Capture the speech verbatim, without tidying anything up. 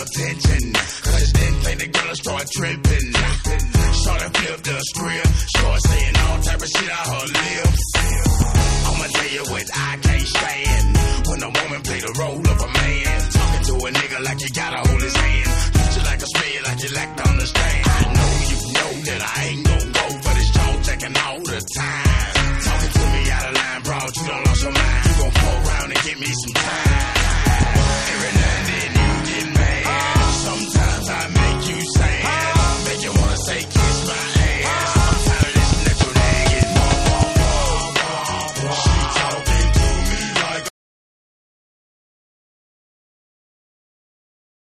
attention. Cause then think the girl start tripping. Shorty flip the script. Short saying all type of shit out her lips. I'ma tell you what I can't stand. When a woman play the role of a man. Talking to a nigga like you gotta hold his hand. Treat you like a spade, like you lack to understand. I know you know that I ain't gon' go for this jaw checking all the time.